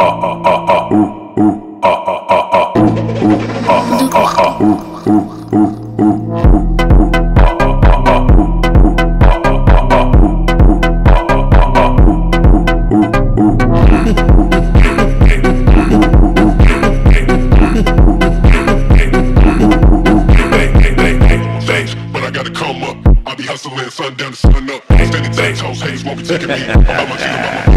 Hustling, sun down to sun up. Standing 10 toes, haters won't be taking me. I'm out my team,